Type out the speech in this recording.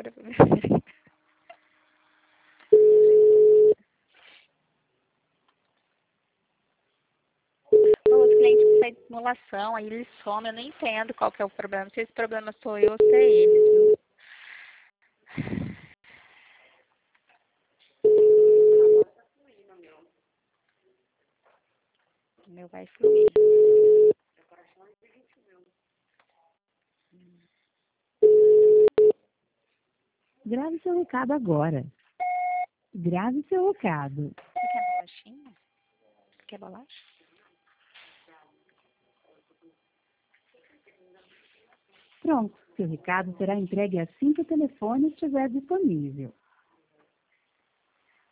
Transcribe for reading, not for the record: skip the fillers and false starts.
jura. Os clientes pedem simulação, aí eles somem, eu não entendo qual que é o problema. Se esse problema sou eu ou se é eles, viu? O meu vai fluir. Grave seu recado agora. Grave seu recado. Você quer bolachinha? Você quer bolacha? Pronto, seu recado será entregue assim que o telefone estiver disponível.